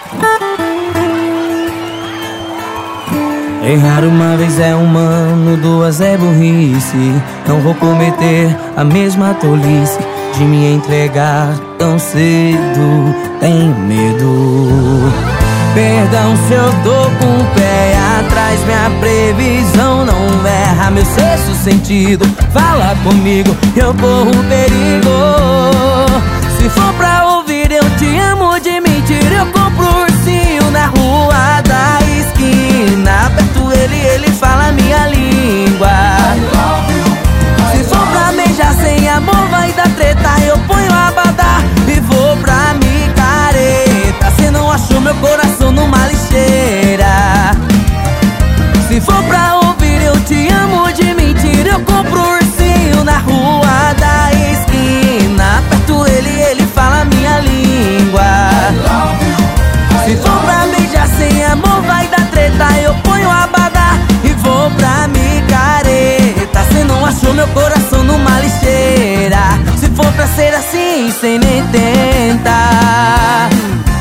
Errar uma vez é humano, duas é burrice. Não vou cometer a mesma tolice de me entregar tão cedo. Tenho medo. Perdão se eu tô com o pé atrás, minha previsão não erra, meu sexto sentido fala comigo, eu corro perigo. Se for pra ouvir eu te amo de mentira, eu compro ursinho na rua da esquina. Perto ele fala minha língua. Se for pra beijar sem amor vai dar treta, eu ponho a abadá e vou pra micareta. Cê não achou meu coração numa lixeira. Se for pra ouvir eu te amo de mentira, eu compro ursinho na rua da esquina. Perto ele fala minha língua. Se for pra beijar sem amor vai dar treta, eu ponho a abadá e vou pra micareta. Cê não achou meu coração numa lixeira. Se for pra ser assim, cê nem tenta.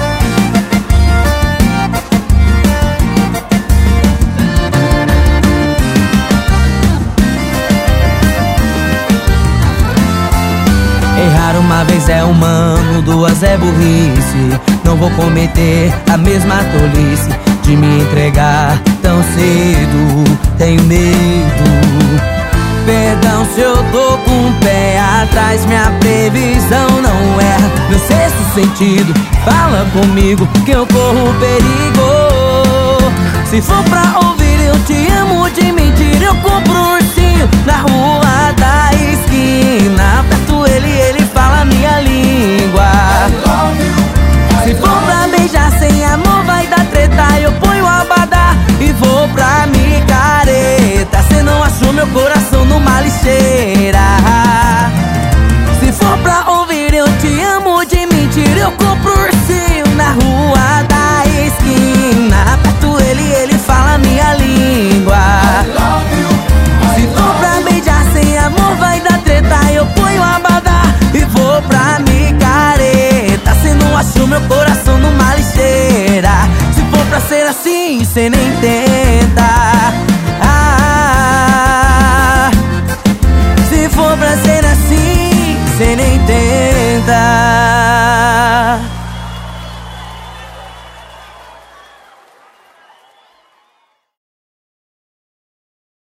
Errar uma vez é humano, duas é burrice. Não vou cometer a mesma tolice de me entregar tão cedo. Tenho medo. Perdão se eu tô com o pé atrás, minha previsão não erra, meu sexto sentido fala comigo que eu corro perigo. Se for pra ouvir eu te amo de mentira, eu compro ursinho na rua da esquina. Perto ele fala minha língua. Se for pra beijar sem amor vai dar treta, eu ponho a abadá e vou pra micareta. Cê não achou meu coração numa lixeira. Se for pra ouvir eu te amo de mentira, eu compro ursinho na rua da esquina. Perto ele fala minha língua. Se for pra beijar sem amor vai dar treta, eu ponho a abadá e vou pra micareta. Cê não achou meu coração numa lixeira. Se for pra ser assim, cê nem tem.